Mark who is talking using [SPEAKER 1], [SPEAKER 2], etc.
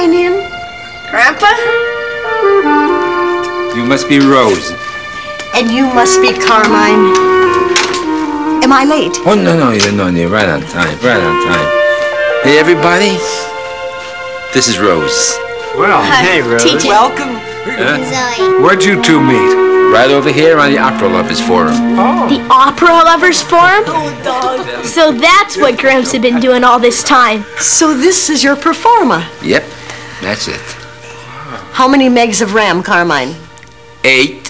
[SPEAKER 1] Carmine in?
[SPEAKER 2] Grandpa?
[SPEAKER 3] You must be Rose.
[SPEAKER 1] And you must be Carmine. Am I late?
[SPEAKER 3] Oh, no, you're right on time, Hey, everybody, this is Rose.
[SPEAKER 4] Well, hey, Rose.
[SPEAKER 2] TJ.
[SPEAKER 1] Welcome.
[SPEAKER 5] Zoe.
[SPEAKER 4] Where'd you two meet?
[SPEAKER 3] Right over here on the Opera Lovers Forum.
[SPEAKER 6] The Opera Lovers Forum? So that's what Gramps had been doing all this time.
[SPEAKER 1] So this is your performa.
[SPEAKER 3] Yep, that's it.
[SPEAKER 1] How many megs of RAM, Carmine?
[SPEAKER 3] 8.